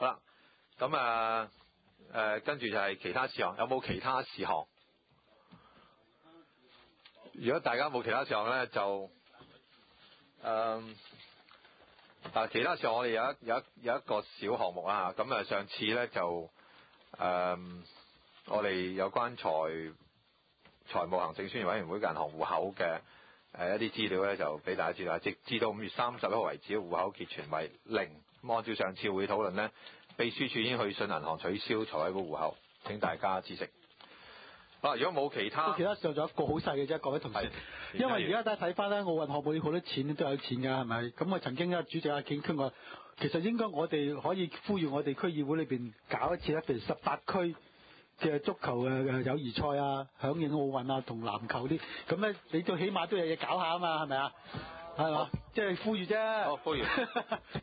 好啦，咁跟住就係其他事項，有冇其他事項？如果大家冇其他事項咧，就其他事項我哋有一個小項目啦。咁上次咧就我哋有關財務行政宣傳委員會銀行戶口嘅一啲資料咧，就俾大家知道，直至到5月31號為止，戶口結存為0。咁按照上次會討論咧，秘書處已經去信銀行取消財委會戶口，請大家知悉。如果冇其他事項，仲有一個好細嘅啫，各位同事。因為而家大家睇翻咧，奧運項目好多錢都有錢㗎，係咪？咁我曾經咧，主席阿景傾過，其實應該我哋可以呼籲我哋區議會裏邊搞一次咧，譬如18區嘅足球嘅友誼賽啊，響應奧運啊，同籃球啲，咁咧你最起碼都有嘢搞下啊嘛，係咪啊？係嘛？即係呼籲啫。 好，呼籲。